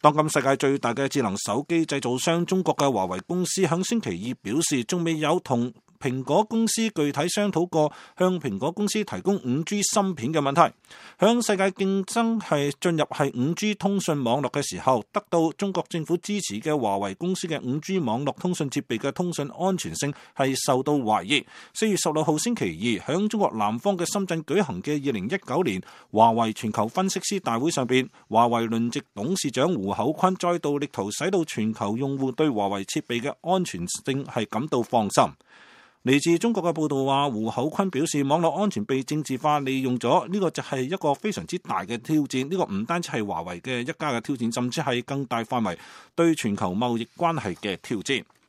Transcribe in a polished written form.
當今世界最大嘅智能手機製造商中國嘅華為公司響星期二表示，仲未有同蘋果公司具體商討過向蘋果公司提供 5G 芯片嘅問題。響世界競爭係進入係 5G 通訊網絡嘅時候，得到中國政府支持嘅華為公司嘅 5G 網絡通訊設備嘅通訊安全性係受到懷疑。4月16號星期二，響中國南方嘅深圳舉行嘅2019年華為全球分析師大會上邊，華為輪值董事長胡厚昆再度力圖使到全球用戶對華為設備嘅安全性係感到放心。嚟自中國嘅報道話，胡厚昆表示，網絡安全被政治化利用咗，呢個就係一個非常之大嘅挑戰。呢個唔單止係華為嘅一家嘅挑戰，甚至係更大範圍對全球貿易關係嘅挑戰。